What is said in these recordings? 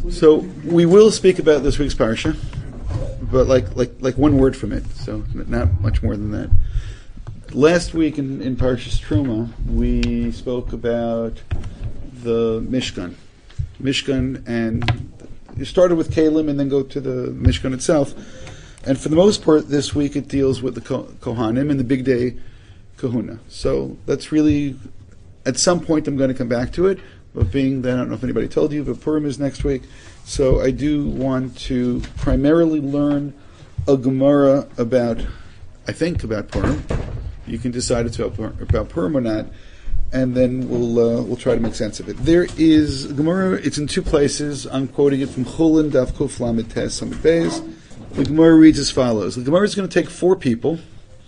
So we will speak about this week's parsha, but like one word from it, so not much more than that. Last week in Parshas Truma, we spoke about the Mishkan, and you started with Kalim and then go to the Mishkan itself. And for the most part, this week it deals with the Kohanim and the big day Kahuna. So that's really, at some point I'm going to come back to it, but being that I don't know if anybody told you, but Purim is next week, so I do want to primarily learn a Gemara about Purim. You can decide it's about Purim or not, and then we'll try to make sense of it. There is Gemara. It's in two places. I'm quoting it from Chulin Daf Kuf Lamed Tes Samid Beis. The Gemara reads as follows: the Gemara is going to take four people.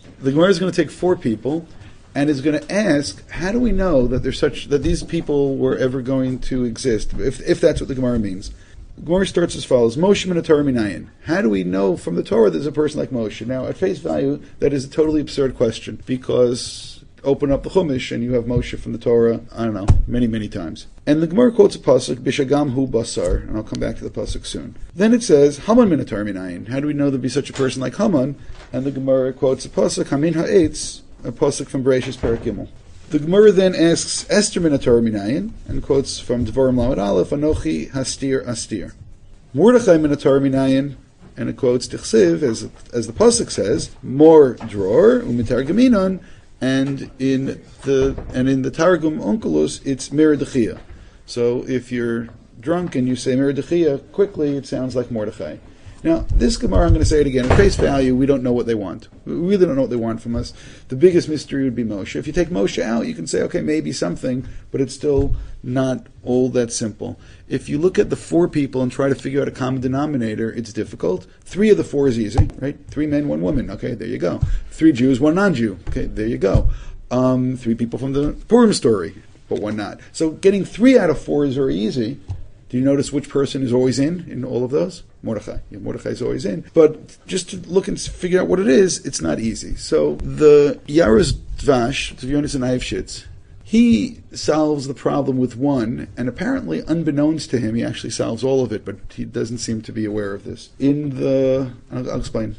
And is going to ask, how do we know that that these people were ever going to exist? If that's what the Gemara means. The Gemara starts as follows: Moshe min Torah minayin. How do we know from the Torah there's a person like Moshe? Now, at face value, that is a totally absurd question, because open up the Chumash and you have Moshe from the Torah, I don't know, many, many times. And the Gemara quotes a pasuk, Bishagam hu basar, and I'll come back to the pasuk soon. Then it says, Haman min Torah minayin. How do we know there'd be such a person like Haman? And the Gemara quotes a pasuk, Hamin ha'etz, a pasuk from Bereshis Perek Gimel. The Gemara then asks Esther min Torah minayin, and quotes from Devarim Lamed Aleph, Anochi hastir astir. Mordechai min Torah minayin, and it quotes Tichsiv, as the pasuk says, Mor dror umitar gaminon, and in the Targum Onkelos it's Mir Dechia. So if you're drunk and you say Mir Dechia quickly, it sounds like Mordechai. Now, this Gemara, I'm going to say it again, at face value, we don't know what they want. We really don't know what they want from us. The biggest mystery would be Moshe. If you take Moshe out, you can say, okay, maybe something, but it's still not all that simple. If you look at the four people and try to figure out a common denominator, it's difficult. 3 of the 4 is easy, right? 3 men, 1 woman. Okay, there you go. 3 Jews, 1 non-Jew. Okay, there you go. 3 people from the Purim story, but 1 not. So getting 3 out of 4 is very easy. Do you notice which person is always in all of those? Mordechai. Yeah, Mordechai is always in. But just to look and figure out what it is, it's not easy. So the Yaros Dvash, Tzvionis and Eifshitz, he solves the problem with 1, and apparently, unbeknownst to him, he actually solves all of it, but he doesn't seem to be aware of this. I'll explain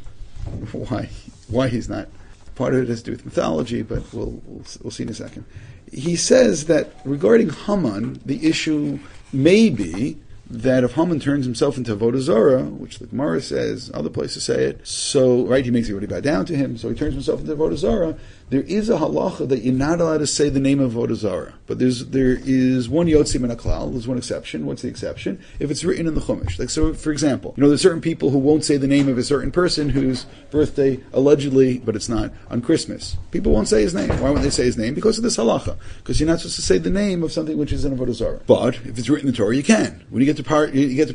why he's not. Part of it has to do with mythology, but we'll see in a second. He says that regarding Haman, the issue may be that if Haman turns himself into Avodah Zarah, which the Gemara says, other places say it, so, right, he makes everybody bow down to him, so he turns himself into Avodah Zarah, there is a halacha that you're not allowed to say the name of Avodah Zarah. But there is one Yotzi min HaKlal, there's one exception. What's the exception? If it's written in the Chumash. Like, so, for example, there's certain people who won't say the name of a certain person whose birthday, allegedly, but it's not, on Christmas. People won't say his name. Why won't they say his name? Because of this halacha. Because you're not supposed to say the name of something which is in Avodah Zarah. But, if it's written in the Torah, you can. When you get to Baal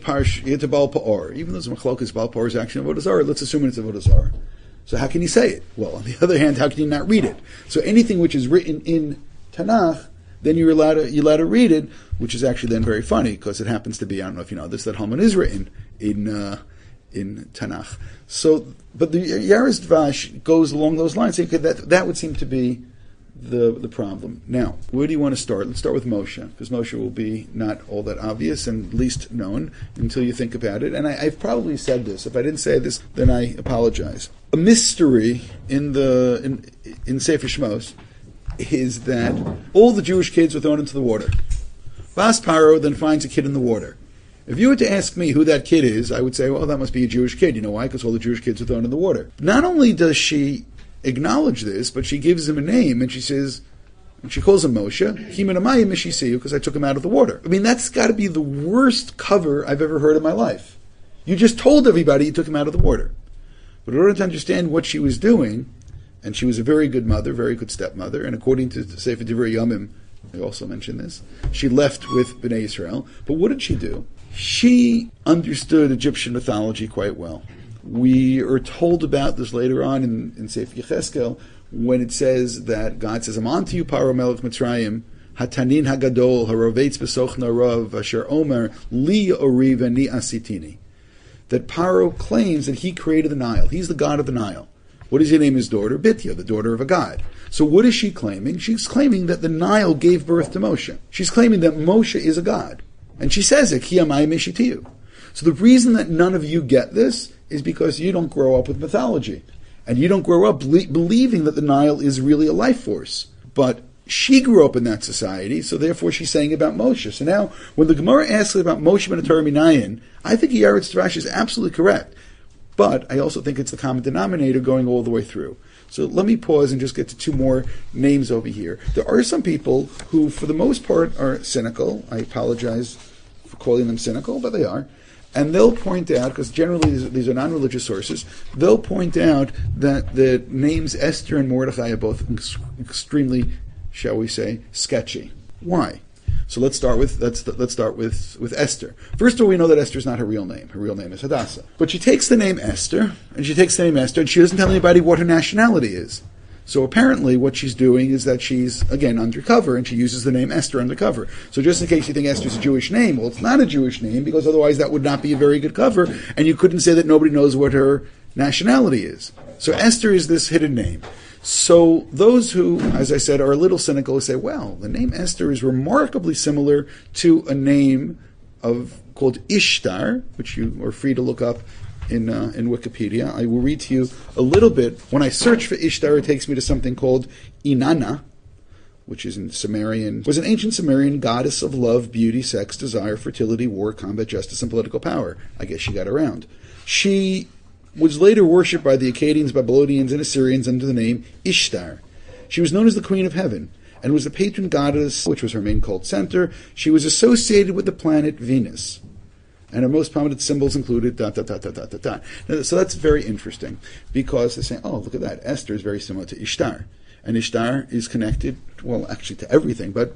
Pa'or, even though it's Machlokas, Baal Pa'or is actually Avodah Zarah, let's assume it's Avodah Zarah. So how can you say it? Well, on the other hand, how can you not read it? So anything which is written in Tanakh, then you're allowed to read it, which is actually then very funny, because it happens to be, I don't know if you know this, that Haman is written in Tanakh. So, but the Yaros Dvash goes along those lines, saying, okay, that would seem to be the problem. Now, where do you want to start? Let's start with Moshe, because Moshe will be not all that obvious and least known until you think about it. And I've probably said this. If I didn't say this, then I apologize. A mystery in Sefer Shmos is that all the Jewish kids were thrown into the water. Bas Paro then finds a kid in the water. If you were to ask me who that kid is, I would say, well, that must be a Jewish kid. You know why? Because all the Jewish kids were thrown in the water. Not only does she acknowledge this, but she gives him a name, and she says, and she calls him Moshe, Himinamayim Mishisiyu, because I took him out of the water. I mean, that's got to be the worst cover I've ever heard in my life. You just told everybody you took him out of the water. But in order to understand what she was doing, and she was a very good mother, very good stepmother, and according to Sefer Divrei Yomim, I also mentioned this, she left with Bnei Yisrael. But what did she do? She understood Egyptian mythology quite well. We are told about this later on in Sefer Yecheskel, when it says that God says, I'm on to you, Paro Melech Mitzrayim, Hatanin Hagadol, Harovetz Besochna Rav, Asher Omer, Li Oriv and Ni Asitini. That Paro claims that he created the Nile. He's the god of the Nile. What does he name his daughter? Bitya, the daughter of a god. So what is she claiming? She's claiming that the Nile gave birth to Moshe. She's claiming that Moshe is a god. And she says it, Ki Amayim Mishitiyu. So the reason that none of you get this is because you don't grow up with mythology. And you don't grow up believing that the Nile is really a life force. But she grew up in that society, so therefore she's saying about Moshe. So now, when the Gemara asks about Moshe ben Torah Minayin, I think Yeretz Rashi is absolutely correct. But I also think it's the common denominator going all the way through. So let me pause and just get to two more names over here. There are some people who, for the most part, are cynical. I apologize for calling them cynical, but they are. And they'll point out, because generally these are non-religious sources, they'll point out that the names Esther and Mordechai are both extremely, shall we say, sketchy. Why? So let's start with Esther. First of all, we know that Esther is not her real name. Her real name is Hadassah. But she takes the name Esther, and she doesn't tell anybody what her nationality is. So apparently what she's doing is that she's, again, undercover, and she uses the name Esther undercover. So just in case you think Esther's a Jewish name, well, it's not a Jewish name, because otherwise that would not be a very good cover, and you couldn't say that nobody knows what her nationality is. So Esther is this hidden name. So those who, as I said, are a little cynical say, well, the name Esther is remarkably similar to a name called Ishtar, which you are free to look up in Wikipedia. I will read to you a little bit. When I search for Ishtar, it takes me to something called Inanna, which is in Sumerian, was an ancient Sumerian goddess of love, beauty, sex, desire, fertility, war, combat, justice, and political power. I guess she got around. She was later worshipped by the Akkadians, Babylonians, and Assyrians under the name Ishtar. She was known as the Queen of Heaven, and was the patron goddess, which was her main cult center. She was associated with the planet Venus. And her most prominent symbols included ... Now, so that's very interesting, because they're saying, oh, look at that, Esther is very similar to Ishtar. And Ishtar is connected, well, actually to everything, but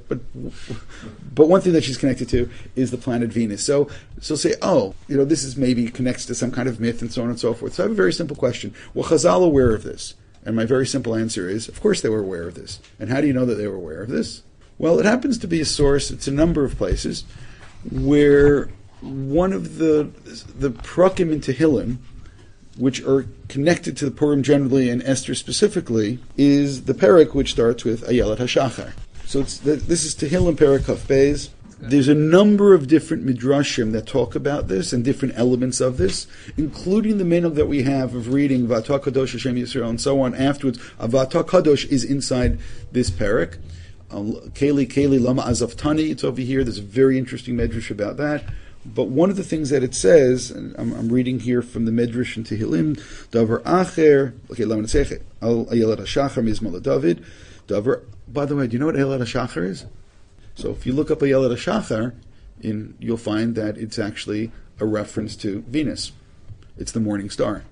one thing that she's connected to is the planet Venus. So say, oh, this is maybe connects to some kind of myth and so on and so forth. So I have a very simple question. Well, Chazal aware of this? And my very simple answer is, of course they were aware of this. And how do you know that they were aware of this? Well, it happens to be a source, it's a number of places, where one of the prakim in Tehillim, which are connected to the Purim generally and Esther specifically, is the parak which starts with Ayelet HaShachar. So this is Tehillim parak Kaf Beis. There's a number of different midrashim that talk about this and different elements of this, including the minhag that we have of reading V'atah Kadosh Hashem Yisrael and so on afterwards. V'atah Kadosh is inside this parak. Keli Lama Azaftani, it's over here. There's a very interesting midrash about that. But one of the things that it says, and I'm reading here from the Midrash in Tehillim, Davar Acher, Al Ayelet HaShachar Mizmor David. Davar. By the way, do you know what Ayelet HaShachar is? So if you look up Ayelet HaShachar, you'll find that it's actually a reference to Venus. It's the morning star.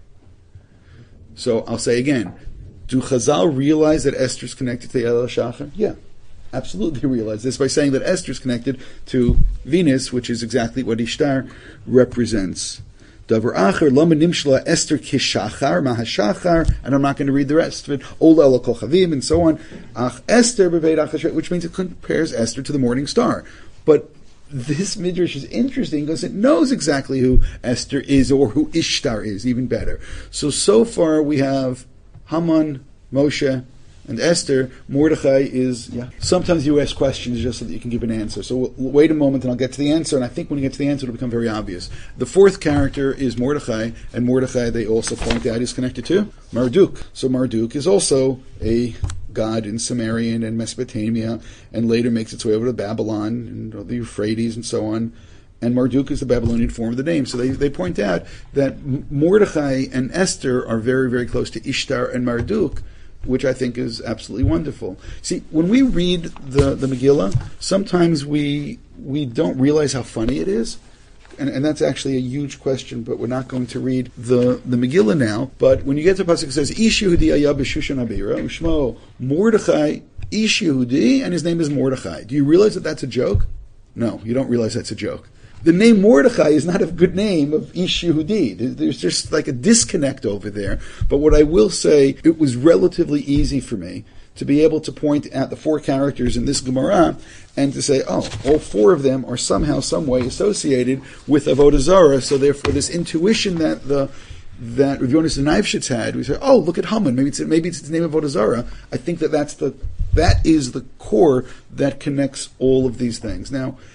So I'll say again, do Chazal realize that Esther's connected to Ayelet HaShachar? Yeah. Absolutely realize this by saying that Esther is connected to Venus, which is exactly what Ishtar represents. Davar Acher, Lama Nimshla Esther Kishachar, Mahashachar, and I'm not going to read the rest of it, Ola Ela Kochavim, and so on. Ach Esther Beveit Achashverosh, which means it compares Esther to the morning star. But this midrash is interesting because it knows exactly who Esther is, or who Ishtar is, even better. So far we have Haman, Moshe, and Esther. Mordechai is, sometimes you ask questions just so that you can give an answer. So we'll wait a moment and I'll get to the answer, and I think when you get to the answer it'll become very obvious. The fourth character is Mordechai, and Mordechai, they also point out, is connected to Marduk. So Marduk is also a god in Sumerian and Mesopotamia, and later makes its way over to Babylon and the Euphrates and so on. And Marduk is the Babylonian form of the name. So they point out that Mordechai and Esther are very, very close to Ishtar and Marduk, which I think is absolutely wonderful. See, when we read the Megillah, sometimes we don't realize how funny it is. And that's actually a huge question, but we're not going to read the Megillah now. But when you get to the pasuk, it says, Ish Yehudi Aya b'Shushan Abira, Ushmo Mordechai, Ish Yehudi, and his name is Mordechai. Do you realize that that's a joke? No, you don't realize that's a joke. The name Mordechai is not a good name of Ish Yehudi. There's just like a disconnect over there. But what I will say, it was relatively easy for me to be able to point at the four characters in this Gemara and to say, oh, all four of them are somehow, some way associated with Avodah Zarah. So therefore, this intuition that Rav Yonis and Eifshitz had, we say, oh, look at Haman. Maybe it's the name of Avodah Zarah. I think that is the core that connects all of these things. Now,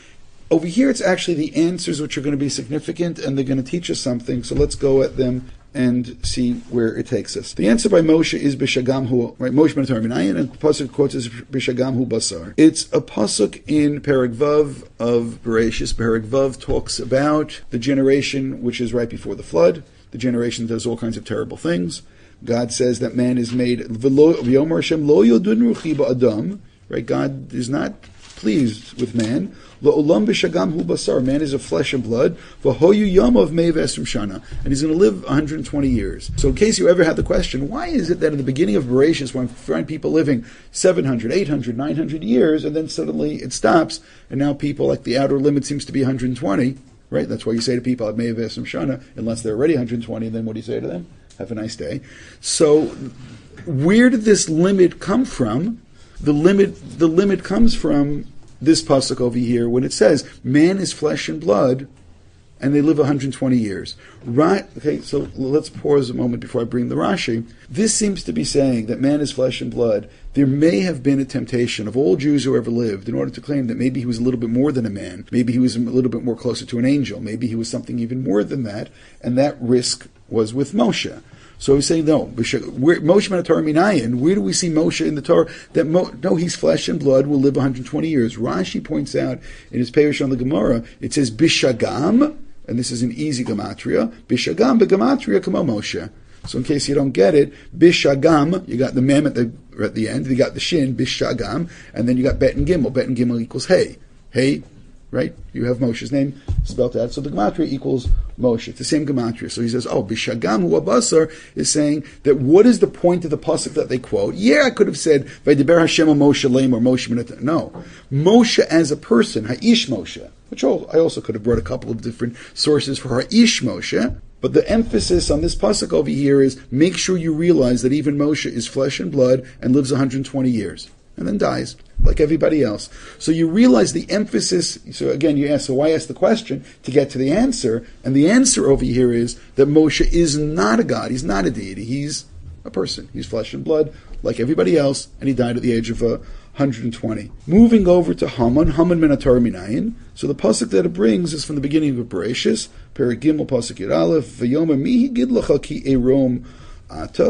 Over here, it's actually the answers which are going to be significant, and they're going to teach us something. So let's go at them and see where it takes us. The answer by Moshe is Bishagam Hu, right? Moshe ben Minayin, and the pasuk quotes as Bishagam Hu Basar. It's a pasuk in Perek Vav of Bereshis. Perek Vav talks about the generation which is right before the flood. The generation does all kinds of terrible things. God says that man is made V'yomer Hashem lo yodun ruchi ba'adam. Right? God is not pleased with man. Lo'olam b'shagam hu basar. Man is of flesh and blood. V'hoyu yamav meiv esrim shana. And he's going to live 120 years. So in case you ever had the question, why is it that in the beginning of Bereshis, when we find people living 700, 800, 900 years, and then suddenly it stops, and now people, like the outer limit seems to be 120, right? That's why you say to people, meiv esrim shana, unless they're already 120, and then what do you say to them? Have a nice day. So where did this limit come from? The limit comes from this pasuk over here when it says, man is flesh and blood, and they live 120 years. Right? Okay, so let's pause a moment before I bring the Rashi. This seems to be saying that man is flesh and blood. There may have been a temptation of all Jews who ever lived in order to claim that maybe he was a little bit more than a man, maybe he was a little bit more closer to an angel, maybe he was something even more than that, and that risk was with Moshe. So he's saying, no, Moshe ben Torah Minayin, where do we see Moshe in the Torah? That no, he's flesh and blood, will live 120 years. Rashi points out in his Perush on the Gemara, it says Bishagam, and this is an easy gematria, Bishagam begematria kamo Moshe. So in case you don't get it, Bishagam, you got the mem at the end, you got the shin, Bishagam, and then you got Bet and Gimel. Bet and Gimel equals hey. Hey, right? You have Moshe's name spelled out. So the gematria equals Moshe. It's the same gematria. So he says, Bishagam hu abasar is saying that what is the point of the pasuk that they quote? Yeah, I could have said, Vaydiber Hashem Moshe leim or Moshe minat. No. Moshe as a person, Ha'ish Moshe, which I also could have brought a couple of different sources for Ha'ish Moshe. But the emphasis on this pasuk over here is make sure you realize that even Moshe is flesh and blood and lives 120 years. And then dies, like everybody else. So you realize the emphasis, so again you ask, so why ask the question? To get to the answer, and the answer over here is that Moshe is not a god, he's not a deity, he's a person. He's flesh and blood, like everybody else, and he died at the age of 120. Moving over to Haman min Torah Minayin. So the pasuk that it brings is from the beginning of Bereshis, Perek Gimel, pasuk Yud Aleph, V'yomer mihi gid lecha ki erom so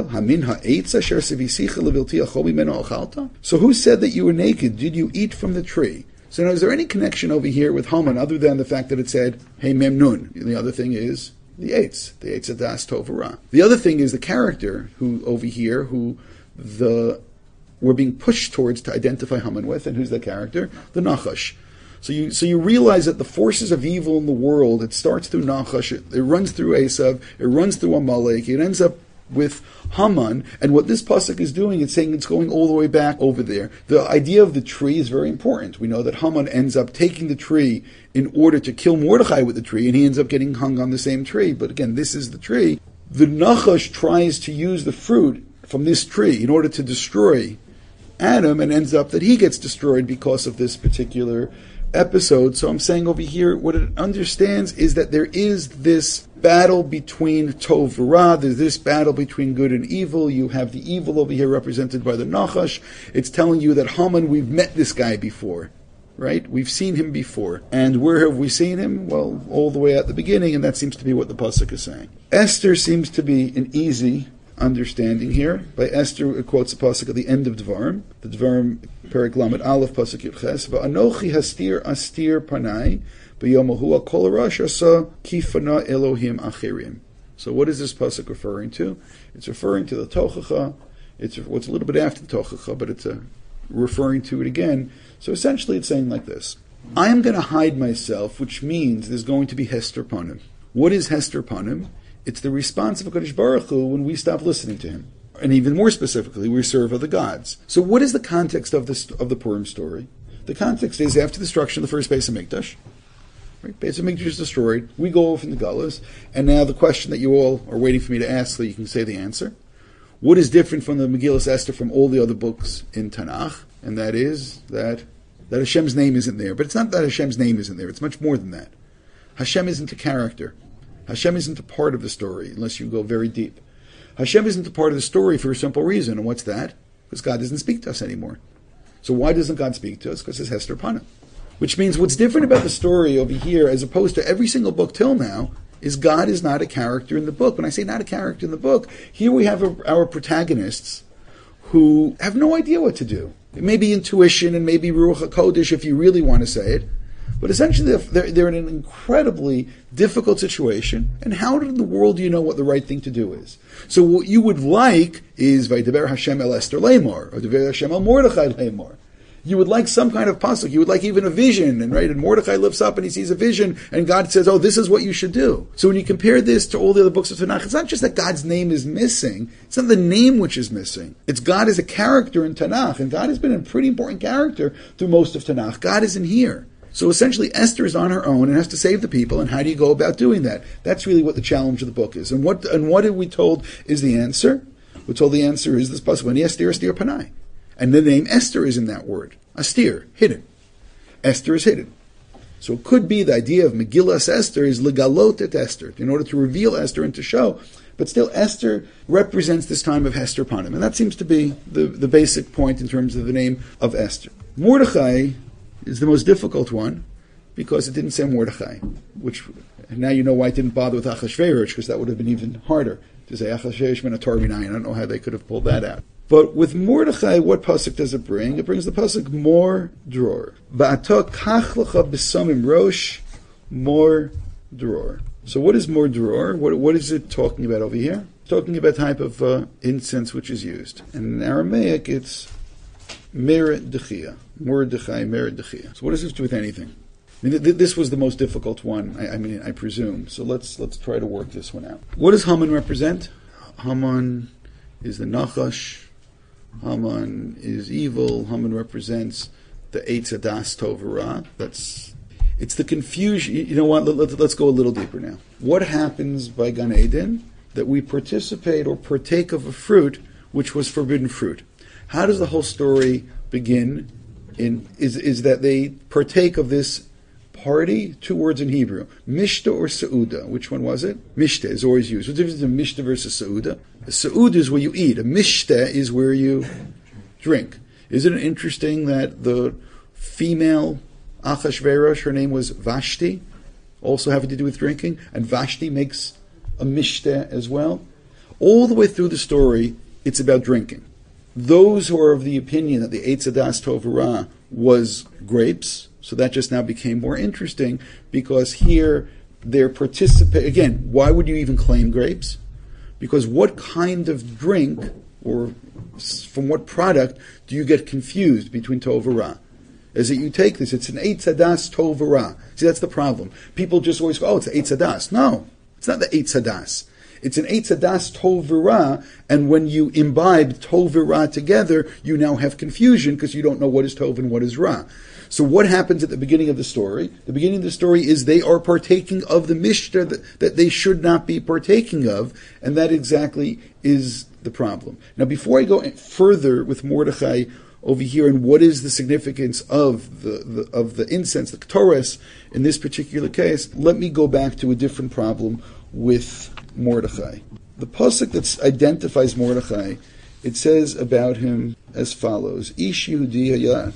who said that you were naked? Did you eat from the tree? So now, is there any connection over here with Haman other than the fact that it said, hey memnun? And the other thing is the eitz of das tov ra. The other thing is the character who over here, who we're being pushed towards to identify Haman with, and who's that character? The Nachash. So you realize that the forces of evil in the world, it starts through Nachash, it runs through Esav, it runs through Amalek, it ends up with Haman, and what this pasuk is doing, it's saying it's going all the way back over there. The idea of the tree is very important. We know that Haman ends up taking the tree in order to kill Mordechai with the tree, and he ends up getting hung on the same tree. But again, this is the tree. The Nachash tries to use the fruit from this tree in order to destroy Adam, and ends up that he gets destroyed because of this particular episode. So I'm saying over here, what it understands is that there is this battle between Tov and Ra, there's this battle between good and evil. You have the evil over here represented by the Nachash. It's telling you that Haman, we've met this guy before, right? We've seen him before. And where have we seen him? Well, all the way at the beginning, and that seems to be what the pasuk is saying. Esther seems to be an easy understanding here. By Esther, it quotes a pasuk at the end of Dvarim. The Dvarim, Perek Lamed Aleph, pasuk Yud Ches. Va'anochi hastir astir panai b'yom ha'hu kol harash asa kifana Elohim achirim. So what is this pasuk referring to? It's referring to the Tochacha. It's what's a little bit after the Tochacha, but it's referring to it again. So essentially it's saying like this. I am going to hide myself, which means there's going to be Hester Panim. What is Hester Panim? It's the response of HaKadosh Baruch Hu when we stop listening to him. And even more specifically, we serve other gods. So what is the context of the Purim story? The context is after the destruction of the first Beis HaMikdash. Right? Beis HaMikdash is destroyed. We go over from the Galus. And now the question that you all are waiting for me to ask so you can say the answer. What is different from the Megillas Esther from all the other books in Tanakh? And that is that Hashem's name isn't there. But it's not that Hashem's name isn't there. It's much more than that. Hashem isn't a character. Hashem isn't a part of the story, unless you go very deep. Hashem isn't a part of the story for a simple reason, and what's that? Because God doesn't speak to us anymore. So why doesn't God speak to us? Because it's Hester Panim. Which means what's different about the story over here, as opposed to every single book till now, is God is not a character in the book. When I say not a character in the book, here we have our protagonists who have no idea what to do. It may be intuition and maybe Ruach HaKodesh if you really want to say it. But essentially they're in an incredibly difficult situation. And how in the world do you know what the right thing to do is? So what you would like is Vaydaber Hashem el Esther Lemor, or Dever Hashem el Mordechai Lemor. You would like some kind of pasuk. You would like even a vision, and Mordechai lifts up and he sees a vision, and God says, "Oh, this is what you should do." So when you compare this to all the other books of Tanakh, it's not just that God's name is missing. It's not the name which is missing. It's God as a character in Tanakh, and God has been a pretty important character through most of Tanakh. God isn't here. So essentially, Esther is on her own and has to save the people. And how do you go about doing that? That's really what the challenge of the book is. And what are we told is the answer? We're told the answer is this pasuk: "When Esther, Esther Panai." And the name Esther is in that word. Astir, hidden. Esther is hidden. So it could be the idea of Megillas Esther is legalot et Esther, in order to reveal Esther and to show. But still, Esther represents this time of Hester Panim. And that seems to be the basic point in terms of the name of Esther. Mordechai is the most difficult one because it didn't say Mordechai, which now you know why it didn't bother with Achashverosh, because that would have been even harder to say Achashverosh ben Atar Minayin. I don't know how they could have pulled that out. But with Mordechai, what pasuk does it bring? It brings the pasuk Mor Dror. Ba'ata kach lecha b'samim rosh Mor Dror. So what is Mor Dror? What is it talking about over here? It's talking about type of incense which is used. And in Aramaic, it's Meret Dechia. Mordechai Meret Dechia. So what does this do with anything? I mean, this was the most difficult one, I presume. So let's try to work this one out. What does Haman represent? Haman is the Nachash. Haman is evil. Haman represents the Eitz Hadas Tov Ra. It's the confusion. You know what? Let's go a little deeper now. What happens by Gan Eden that we participate or partake of a fruit which was forbidden fruit? How does the whole story begin? Is that they partake of this party? Two words in Hebrew: Mishta or Seuda. Which one was it? Mishta is always used. What's the difference between Mishta versus Seuda? A Seuda is where you eat. A Mishta is where you drink. Isn't it interesting that the female Achashverosh, her name was Vashti, also having to do with drinking, and Vashti makes a Mishta as well? All the way through the story, it's about drinking. Those who are of the opinion that the Eitz Hadas Tov Ra was grapes, so that just now became more interesting, because here they're participating. Again, why would you even claim grapes? Because what kind of drink, or from what product, do you get confused between Tov and Ra? Is that you take this, it's an Eitz Hadas Tov Ra. See, that's the problem. People just always go, it's Eitz Hadas. No, it's not the Eitz Hadas. It's an Eitz Hadas Tov Ra, and when you imbibe Tov and Ra together, you now have confusion because you don't know what is Tov and what is Ra. So what happens at the beginning of the story? The beginning of the story is they are partaking of the Mishta that they should not be partaking of, and that exactly is the problem. Now, before I go further with Mordechai over here and what is the significance of the incense, the Ketores, in this particular case, let me go back to a different problem with Mordechai. The pasuk that identifies Mordechai, it says about him as follows: Ish Yehudi haya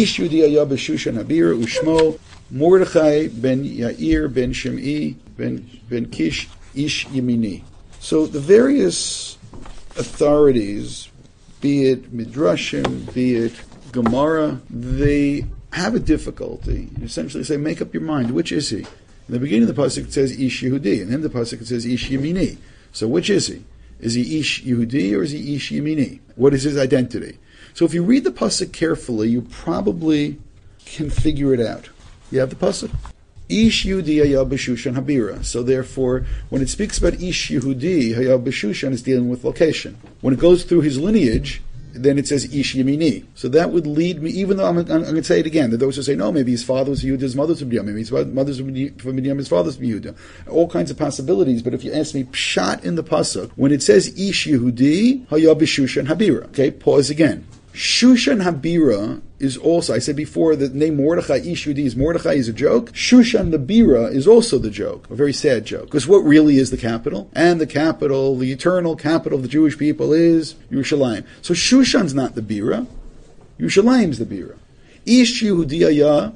b'Shushan Habira u'shmo Mordechai ben Yair ben Shim'i ben Kish Ish Yemini. So the various authorities, be it Midrashim, be it Gemara, they have a difficulty. Essentially say, make up your mind, which is he? In the beginning of the pasuk it says Ish Yehudi, and then the pasuk it says Ish Yemini. So which is he? Is he Ish Yehudi or is he Ish Yemini? What is his identity? So if you read the pasuk carefully, you probably can figure it out. You have the pasuk? Ish Yehudi haya b'Shushan Habira. So therefore, when it speaks about Ish Yehudi haya b'Shushan, it's dealing with location. When it goes through his lineage, then it says Ish Yemini. So that would lead me, even though I'm going to say it again, that those who say, no, maybe his father was Yehuda, his mother was from Midian, maybe his mother's from Midian, his father's from Yehuda. All kinds of possibilities, but if you ask me, pshat in the pasuk, when it says Ish Yehudi, haya b'Shushan Habira. Okay, pause again. Shushan Habira is also, I said before, the name Mordechai, Ish Yehudi, Mordechai is a joke. Shushan the Bira is also the joke, a very sad joke. Because what really is the capital? And the capital, the eternal capital of the Jewish people is Yerushalayim. So Shushan's not the Bira. Yerushalayim's the Bira. Ish Yehudi haya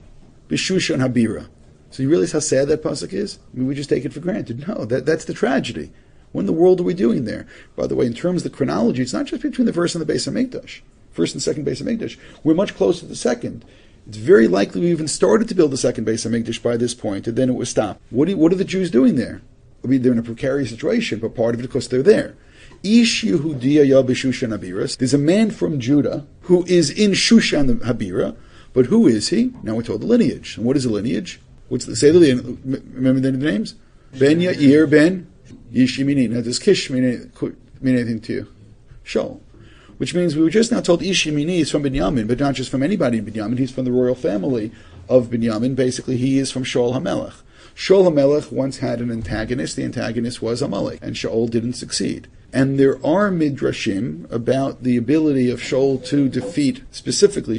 b'shushan habira. So you realize how sad that pasuk is? I mean, we just take it for granted. No, that's the tragedy. What in the world are we doing there? By the way, in terms of the chronology, it's not just between the first and the Beis HaMikdash. First and second Beis HaMikdash. We're much closer to the second. It's very likely we even started to build the second Beis HaMikdash by this point, and then it was stopped. What are the Jews doing there? I mean, they're in a precarious situation, but part of it because they're there. Ish Yehudiya ya b'Shushan Habiras. There's a man from Judah who is in Shushan Habira, but who is he? Now we're told the lineage. And what is the lineage? Say the lineage. Remember the names? Ben Yair ben Yishimini. Now does Kish mean anything to you? Shaul. Which means we were just now told Ishimini is from Binyamin, but not just from anybody in Binyamin. He's from the royal family of Binyamin. Basically, he is from Shaul HaMelech. Shaul HaMelech once had an antagonist. The antagonist was Amalek, and Shaul didn't succeed. And there are midrashim about the ability of Shaul to defeat, specifically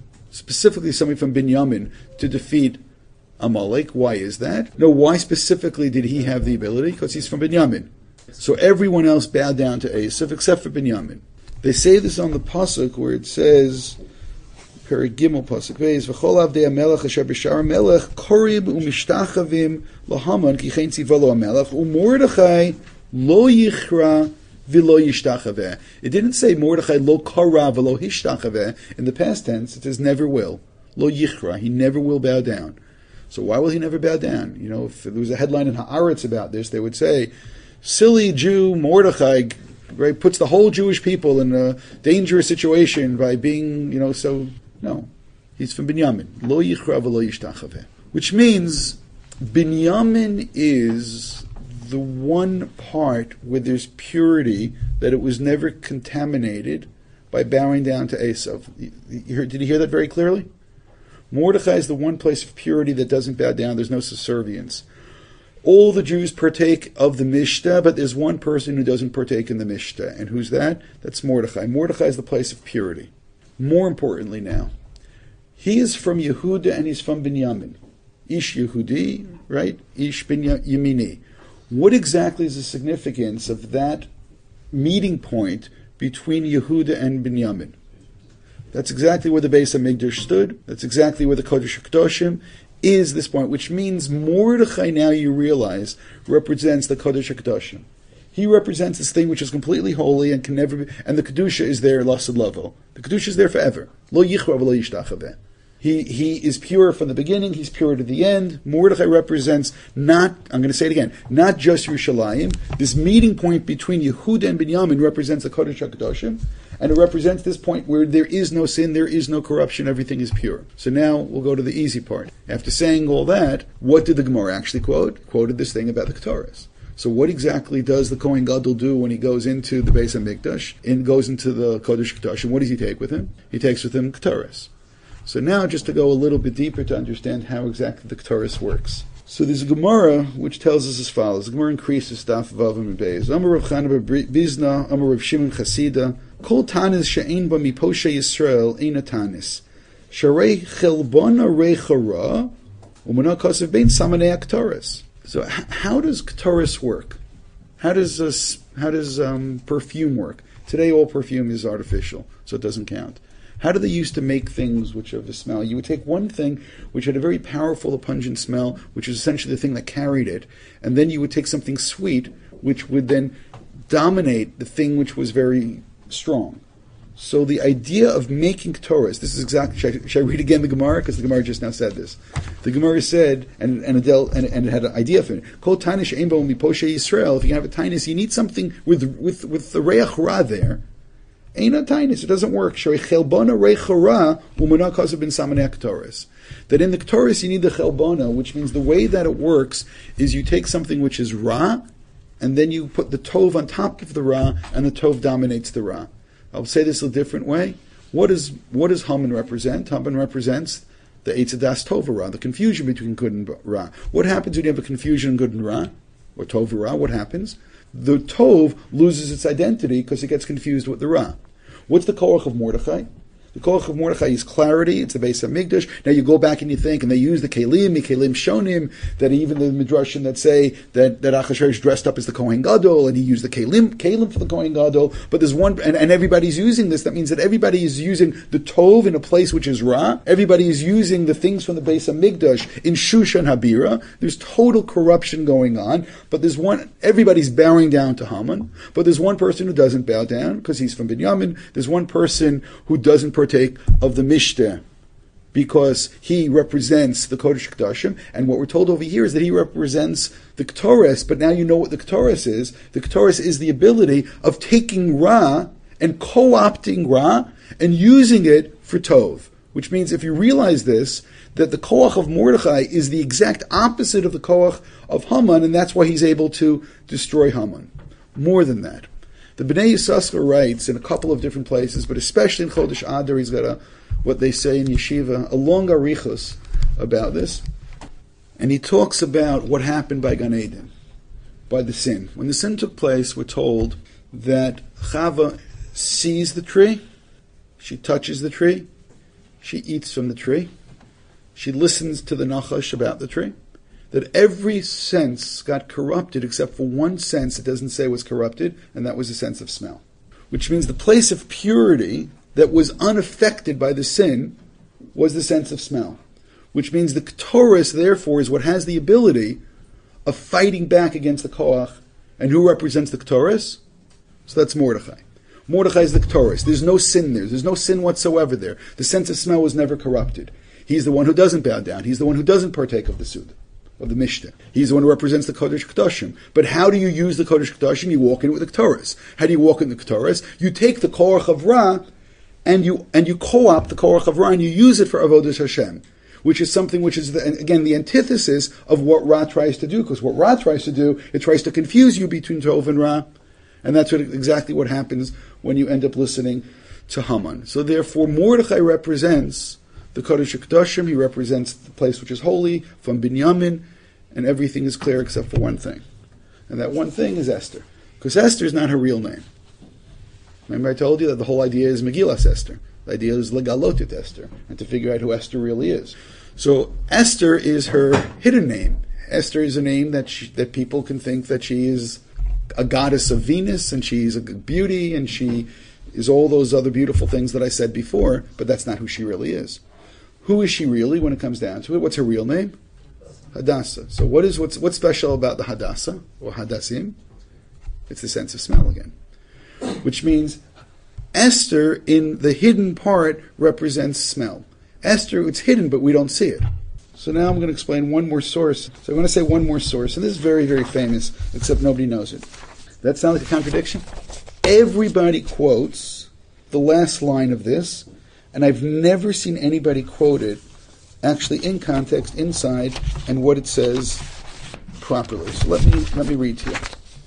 somebody from Binyamin, to defeat Amalek. Why is that? No, why specifically did he have the ability? Because he's from Binyamin. So everyone else bowed down to Esav except for Binyamin. They say this on the pasuk where it says, Perigimel pasuk beis, v'chol avdei hamelech asher b'shar hamelech korib u'mishtachavim lahaman ki chen tziva lo hamelech u'mordechai lo yichra v'lo yishtachaveh. It didn't say Mordechai lo kara v'lo hishtachaveh in the past tense. It says never will. Lo yichra. He never will bow down. So why will he never bow down? You know, if there was a headline in Haaretz about this, they would say, silly Jew Mordechai, right, puts the whole Jewish people in a dangerous situation by being, so, no. He's from Binyamin. Lo yichra v'lo yishtachaveh. Which means Binyamin is the one part where there's purity, that it was never contaminated by bowing down to Esav. Did you hear that very clearly? Mordechai is the one place of purity that doesn't bow down. There's no subservience. All the Jews partake of the Mishtah, but there's one person who doesn't partake in the Mishtah. And who's that? That's Mordechai. Mordechai is the place of purity. More importantly now, he is from Yehuda and he's from Binyamin. Ish Yehudi, right? Ish Yemini. What exactly is the significance of that meeting point between Yehuda and Binyamin? That's exactly where the Beis HaMikdash stood. That's exactly where the Kodesh HaKadoshim is, this point, which means Mordechai, now you realize, represents the Kodesh HaKadoshim. He represents this thing which is completely holy and can never be, and the Kedusha is there, Lasad Lavo. The Kedusha is there forever. Lo yichra v'lo yishtachaveh. He is pure from the beginning, he's pure to the end. Mordechai represents not, I'm going to say it again, not just Yerushalayim. This meeting point between Yehuda and Binyamin represents the Kodesh HaKadoshim, and it represents this point where there is no sin, there is no corruption, everything is pure. So now we'll go to the easy part. After saying all that, what did the Gemara actually quote? Quoted this thing about the Ketores. So what exactly does the Kohen Gadol do when he goes into the Beis HaMikdash and goes into the Kodesh HaKadoshim? What does he take with him? He takes with him Ketores. So now just to go a little bit deeper to understand how exactly the Ketores works. So there's a Gemara which tells us as follows. The Gemara increases Daf Vav and Beis. Amar Rav Chana Bizna, Amar Rav Shimon Chasida, Kol tanis she'ein ba miposhe Yisrael eina tanis. Sharei chelbona reichara umana kasev bein samanei Ketores. So how does Ketores work? How does perfume work? Today all perfume is artificial, so it doesn't count. How do they used to make things which have a smell? You would take one thing which had a very powerful, pungent smell, which is essentially the thing that carried it, and then you would take something sweet, which would then dominate the thing which was very strong. So the idea of making Ketores, this is exactly, should I read again the Gemara? Because the Gemara just now said this. The Gemara said, and it had an idea for it, Kol Tanish Eimbo Miposhe Yisrael, if you have a tinus, you need something with the Reach Ra there. Ain't a tinus, it doesn't work. That in the Ketores you need the chelbona, which means the way that it works is you take something which is Ra, and then you put the Tov on top of the Ra, and the Tov dominates the Ra. I'll say this a different way. What does Haman represent? Haman represents the Eitz Das Tov Ra, the confusion between good and Ra. What happens when you have a confusion in good and Ra, or Tov Ra? What happens? The Tov loses its identity because it gets confused with the Ra. What's the koach of Mordechai? The koach of Mordechai is clarity. It's the Beis Hamikdash. Now you go back and you think, and they use the kelim shonim, that even the midrashim that say that Achashverosh dressed up as the Kohen Gadol, and he used the kelim for the Kohen Gadol. But there's one, and everybody's using this. That means that everybody is using the tov in a place which is ra. Everybody is using the things from the Beis Hamikdash in Shushan Habira. There's total corruption going on. But there's one. Everybody's bowing down to Haman. But there's one person who doesn't bow down because he's from Binyamin. There's one person who doesn't partake of the Mishteh because he represents the Kodesh Kodashim, and what we're told over here is that he represents the Ketores, but now you know what the Ketores is. The Ketores is the ability of taking Ra and co-opting Ra and using it for Tov, which means if you realize this, that the Koach of Mordechai is the exact opposite of the Koach of Haman, and that's why he's able to destroy Haman. More than that, the Bnei Yissaschar writes in a couple of different places, but especially in Chodesh Adar, he's got what they say in Yeshiva, a long arichos about this. And he talks about what happened by Gan Eden, by the sin. When the sin took place, we're told that Chava sees the tree, she touches the tree, she eats from the tree, she listens to the Nachash about the tree, that every sense got corrupted except for one sense it doesn't say was corrupted, and that was the sense of smell. Which means the place of purity that was unaffected by the sin was the sense of smell. Which means the Ketores, therefore, is what has the ability of fighting back against the Koach. And who represents the Ketores? So that's Mordechai. Mordechai is the Ketores. There's no sin there. There's no sin whatsoever there. The sense of smell was never corrupted. He's the one who doesn't bow down. He's the one who doesn't partake of the Suda, of the Mishnah. He's the one who represents the Kodesh Kodashim. But how do you use the Kodesh Kodashim? You walk in with the Ketores. How do you walk in the Ketores? You take the Korach of Ra, and you co-opt the Korach of Ra, and you use it for Avodas Hashem, which is something which is, again, the antithesis of what Ra tries to do, because what Ra tries to do, it tries to confuse you between Tov and Ra, and that's exactly what happens when you end up listening to Haman. So therefore, Mordechai represents the Kodesh HaKadoshim, he represents the place which is holy, from Binyamin, and everything is clear except for one thing. And that one thing is Esther. Because Esther is not her real name. Remember I told you that the whole idea is Megillas Esther. The idea is Legalotit Esther, and to figure out who Esther really is. So Esther is her hidden name. Esther is a name that people can think that she is a goddess of Venus, and she's a beauty, and she is all those other beautiful things that I said before, but that's not who she really is. Who is she really when it comes down to it? What's her real name? Hadassah. So what's special about the Hadassah, or Hadassim? It's the sense of smell again. Which means Esther, in the hidden part, represents smell. Esther, it's hidden, but we don't see it. So now I'm going to explain one more source. So I'm going to say one more source, and this is very, very famous, except nobody knows it. That sound like a contradiction? Everybody quotes the last line of this, and I've never seen anybody quote it actually in context, inside, and what it says properly. So let me read to you.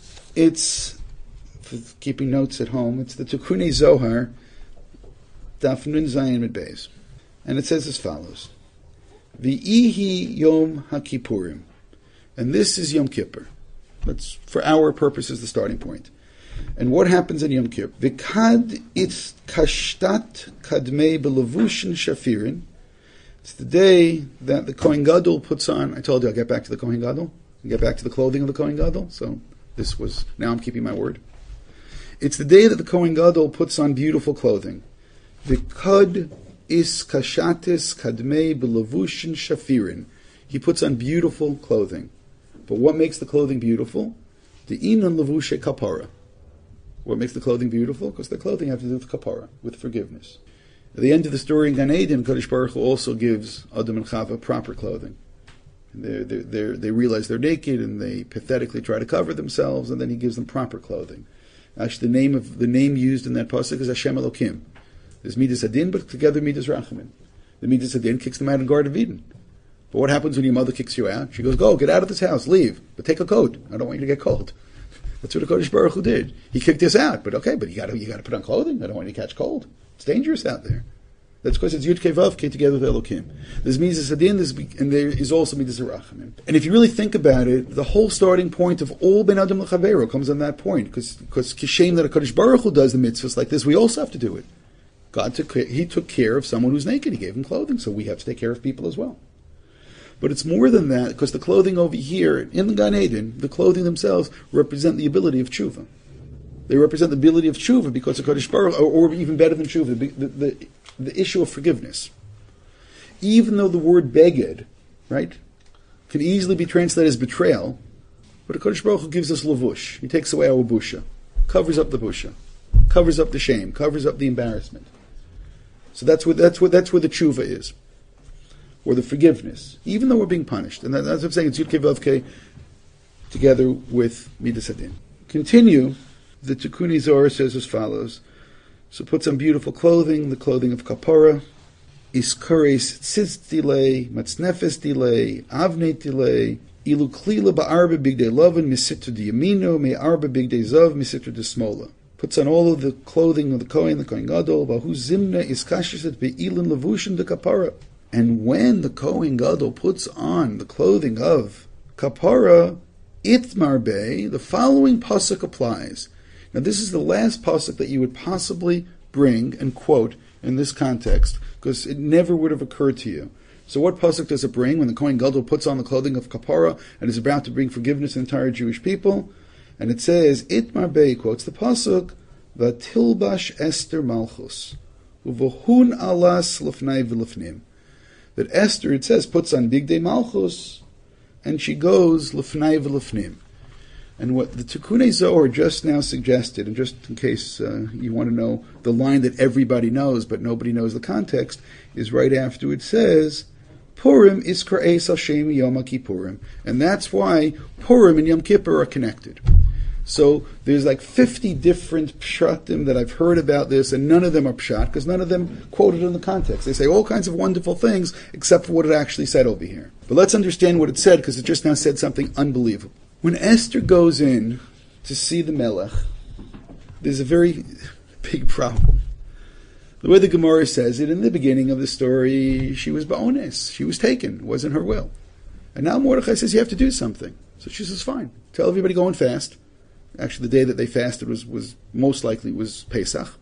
It's, for keeping notes at home, it's the Tikkunei Zohar, Daf Nun Zayin Mid Beis. And it says as follows. V'ihi Yom HaKippurim. And this is Yom Kippur. That's, for our purposes, the starting point. And what happens in Yom Kippur? V'kad it's kashtat kadmei belavushin shafirin. It's the day that the Kohen Gadol puts on, I told you I'll get back to the Kohen Gadol, I'll get back to the clothing of the Kohen Gadol, so now I'm keeping my word. It's the day that the Kohen Gadol puts on beautiful clothing. V'kad is kashatis kadmei belavushin shafirin. He puts on beautiful clothing. But what makes the clothing beautiful? The inan lavushe kapara. What makes the clothing beautiful? Because the clothing has to do with kapara, with forgiveness. At the end of the story in Gan Eden, Kadosh Baruch Hu also gives Adam and Chava proper clothing. They realize they're naked and they pathetically try to cover themselves, and then he gives them proper clothing. Actually, the name used in that pasuk is Hashem Elokim. There's Midas Adin, but together Midas Rachamim. The Midas Adin kicks them out in Garden of Eden. But what happens when your mother kicks you out? She goes, "Go, get out of this house, leave, but take a coat. I don't want you to get cold." That's what the Kodesh Baruch Hu did. He kicked us out, but okay, but you got to put on clothing. I don't want you to catch cold. It's dangerous out there. That's because it's Yud Kei Vav Kei together with Elokim. There's Midas Adin, and there is also Midas Rachamim. And if you really think about it, the whole starting point of all Ben Adam L'Chavero comes on that point, because Kishem that a Kodesh Baruch Hu does the mitzvahs like this, we also have to do it. He took care of someone who's naked. He gave him clothing, so we have to take care of people as well. But it's more than that, because the clothing over here, in the Gan Eden, the clothing themselves represent the ability of tshuva. They represent the ability of tshuva because of Kodesh Baruch, or even better than tshuva, the issue of forgiveness. Even though the word beged, right, can easily be translated as betrayal, but Kodesh Baruch Hu gives us lavush. He takes away our busha, covers up the busha, covers up the shame, covers up the embarrassment. So that's where the tshuva is, or the forgiveness, even though we're being punished. And that's what I'm saying. It's Yud Kei Vav Kei together with Midas Hadin. Continue. The Tikkun Zohar says as follows: so put some beautiful clothing, the clothing of kapara, iskares tzitz dilei, matznefes dilei, avne dilei, ilu klila ba'arba bigdei loven misitra diyamino, me arba bigdei zav misitra desmola. Puts on all of the clothing of the Kohen Gadol, bahu zimna iskashiset be'ilin levushin de kapara. And when the Kohen Gadol puts on the clothing of kapara, itmarbe, the following pasuk applies. Now, this is the last pasuk that you would possibly bring and quote in this context, because it never would have occurred to you. So what pasuk does it bring when the Kohen Gadol puts on the clothing of kapara and is about to bring forgiveness to the entire Jewish people? And it says, Itmar Bey quotes the pasuk, Vatilbash Esther Malchus, Uvohun alas lefnai v'lefnim. That Esther, it says, puts on Bigdei Malchus, and she goes lefnai v'lefnim. And what the Tikkun Zohar just now suggested, and just in case you want to know the line that everybody knows, but nobody knows the context, is right after it says, Purim iskar eis Hashem Yom Kippurim. And that's why Purim and Yom Kippur are connected. So there's like 50 different pshatim that I've heard about this, and none of them are pshat, because none of them quoted in the context. They say all kinds of wonderful things, except for what it actually said over here. But let's understand what it said, because it just now said something unbelievable. When Esther goes in to see the Melech, there's a very big problem. The way the Gemara says it, in the beginning of the story, she was ba'ones. She was taken. It wasn't her will. And now Mordechai says, you have to do something. So she says, fine. Tell everybody go and fast. Actually, the day that they fasted was most likely was Pesach.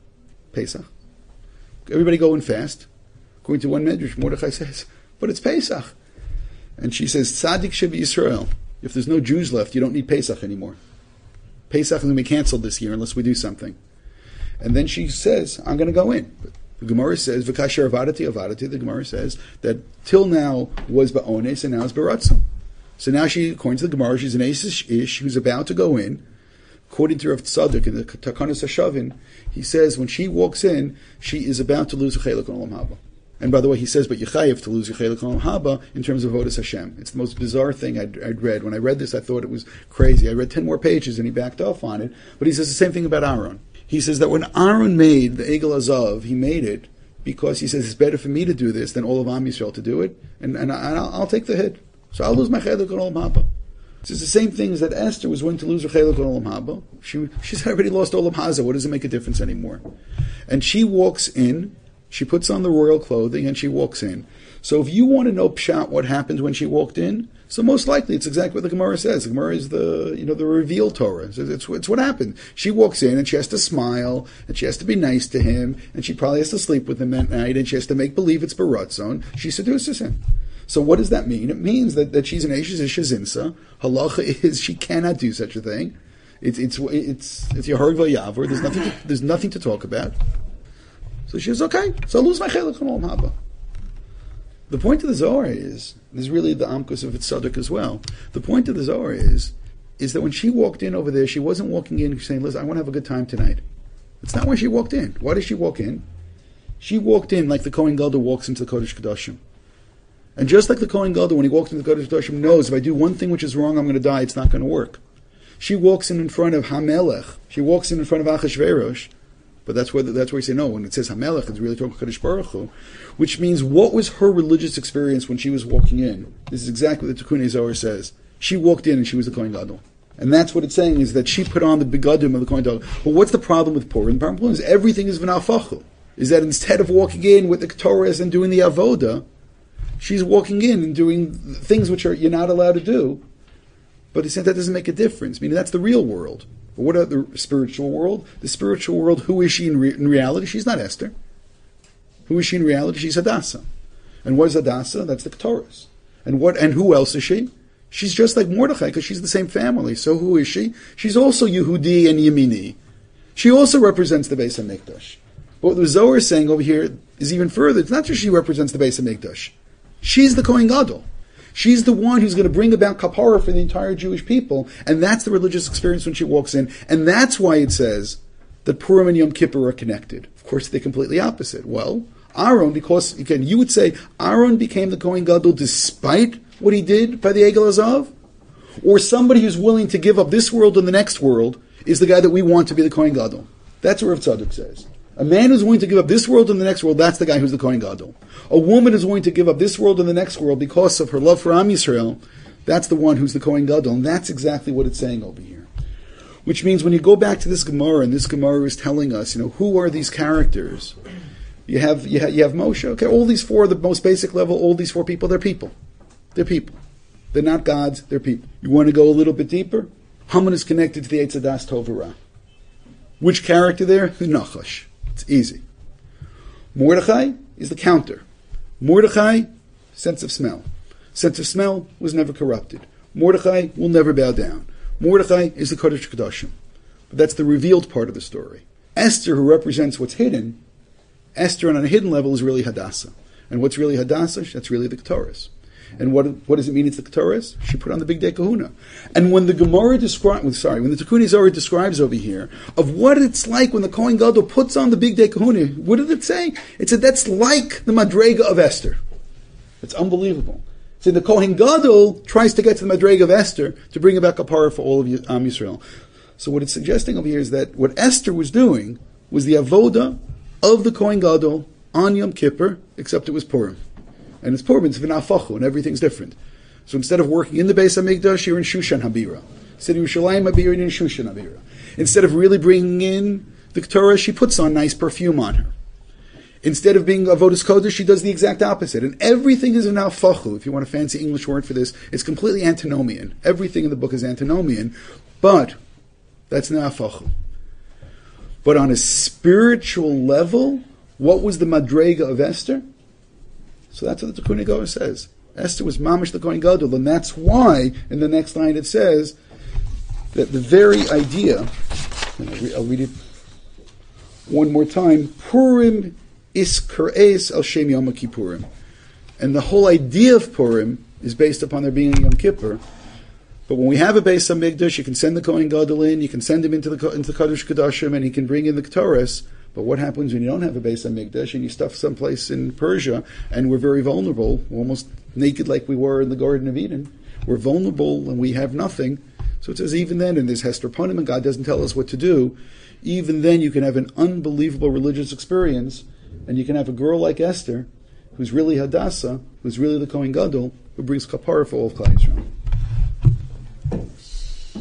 Everybody go and fast. According to one medrash, Mordechai says, but it's Pesach. And she says, Tzadik Shebi Yisrael. If there's no Jews left, you don't need Pesach anymore. Pesach is going to be canceled this year unless we do something. And then she says, I'm going to go in. The Gemara says, V'kasher avadati, the Gemara says that till now was ba'ones and now is baratzon. So now she, according to the Gemara, she's an ish who's about to go in. According to Rav Tzadok in the Takanas HaShavin, he says when she walks in, she is about to lose a chelik on Olam Haba. And by the way, he says, but Yechayev to lose your chelik on Olam Haba in terms of Avodas Hashem. It's the most bizarre thing I'd read. When I read this, I thought it was crazy. I read 10 more pages and he backed off on it. But he says the same thing about Aaron. He says that when Aaron made the Egel Azav, he made it because he says it's better for me to do this than all of Am Yisrael to do it, and I'll take the hit. So I'll lose my chelik on Olam Haba. It's the same thing as that Esther was willing to lose her chelik on Olam Haba. She's already lost Olam Haza. What does it make a difference anymore? And she walks in. She puts on the royal clothing and she walks in. So if you want to know pshat what happened when she walked in, so most likely it's exactly what the Gemara says. The Gemara is the revealed Torah. It's what happened. She walks in and she has to smile and she has to be nice to him and she probably has to sleep with him that night and she has to make believe it's baratzon. She seduces him. So what does that mean? It means that she's an Eishes Ishazinsa. Halacha is she cannot do such a thing. It's Yeharg V'Yavor. There's nothing to talk about. So she says, okay, so I'll lose my chelik on Olam Haba. The point of the Zohar is really the Amkus of Tzadok as well. The point of the Zohar is that when she walked in over there, she wasn't walking in saying, listen, I want to have a good time tonight. It's not why she walked in. Why did she walk in? She walked in like the Kohen Gadol walks into the Kodesh Kodashim. And just like the Kohen Gadol, when he walks into the Kodesh Kodashim, knows if I do one thing which is wrong, I'm going to die, it's not going to work. She walks in front of Hamelech. She walks in front of Achashverosh. But that's where you say, no, when it says Hamelech, it's really talking Kadosh Baruch Hu, which means what was her religious experience when she was walking in? This is exactly what the Tikkun Zohar says. She walked in and she was the Kohen Gadol. And that's what it's saying, is that she put on the begadim of the Kohen Gadol. But what's the problem with Purim? The problem is everything is v'nafachu. Is that instead of walking in with the Ketores and doing the Avoda, she's walking in and doing things which you're not allowed to do. But he said that doesn't make a difference. Meaning that's the real world. But what about the spiritual world? The spiritual world, who is she in reality? She's not Esther. Who is she in reality? She's Hadassah. And what is Hadassah? That's the Ketores. And who else is she? She's just like Mordechai because she's the same family. So who is she? She's also Yehudi and Yemini. She also represents the Beis HaMikdash. But what the Zohar is saying over here is even further. It's not just she represents the Beis HaMikdash. She's the Kohen Gadol. She's the one who's going to bring about kapara for the entire Jewish people, and that's the religious experience when she walks in. And that's why it says that Purim and Yom Kippur are connected. Of course, they're completely opposite. Well, Aaron, because, again, you would say Aaron became the Kohen Gadol despite what he did by the Egel Hazav? Or somebody who's willing to give up this world and the next world is the guy that we want to be the Kohen Gadol. That's what Rav Tzadok says. A man who's willing to give up this world and the next world, that's the guy who's the Kohen Gadol. A woman who's willing to give up this world and the next world because of her love for Am Yisrael, that's the one who's the Kohen Gadol. And that's exactly what it's saying over here. Which means when you go back to this Gemara, and this Gemara is telling us, who are these characters? You have Moshe. Okay, all these four, the most basic level, all these four people, they're people. They're people. They're not gods, they're people. You want to go a little bit deeper? Haman is connected to the Eitz Hadas Tov Ra. Which character there? Nachash. It's easy. Mordechai is the counter. Mordechai, sense of smell. Sense of smell was never corrupted. Mordechai will never bow down. Mordechai is the Kodesh Kodashim. But that's the revealed part of the story. Esther, who represents what's hidden, Esther on a hidden level is really Hadassah. And what's really Hadassah? That's really the Ketores. And what does it mean it's the Ketores? She put on the big day kahuna. And when the Gemara when the Tikkun Zohar describes over here of what it's like when the Kohen Gadol puts on the big day kahuna, what did it say? It said that's like the Madrega of Esther. It's unbelievable. So the Kohen Gadol tries to get to the Madrega of Esther to bring about kapara for all of Am Yisrael. So what it's suggesting over here is that what Esther was doing was the avoda of the Kohen Gadol on Yom Kippur, except it was Purim. And it's Purim, it's v'nafachu, and everything's different. So instead of working in the Beis HaMikdash, you're in Shushan Habira. Instead of Yerushalayim Habira, you're in Shushan Habira. Instead of really bringing in the Torah, she puts on nice perfume on her. Instead of being Avodas Kodesh, she does the exact opposite. And everything is v'nafachu. If you want a fancy English word for this, it's completely antinomian. Everything in the book is antinomian, but that's v'nafachu. But on a spiritual level, what was the Madrega of Esther? So that's what the Tikkun Zohar says. Esther was mamish the Kohen Gadol, and that's why in the next line it says that the very idea, and I'll read it one more time, Purim is Keres al Shem Yom Kippurim. And the whole idea of Purim is based upon there being a Yom Kippur. But when we have a Beis HaMikdash, you can send the Kohen Gadol in, you can send him into the Kodesh Kodashim, and he can bring in the Ketores. But what happens when you don't have a Beis HaMikdash and you stuff someplace in Persia and we're very vulnerable, we're almost naked like we were in the Garden of Eden. We're vulnerable and we have nothing. So it says even then, and there's Hester Punim and God doesn't tell us what to do, even then you can have an unbelievable religious experience and you can have a girl like Esther who's really Hadassah, who's really the Kohen Gadol, who brings kapara for all of Klal Yisrael.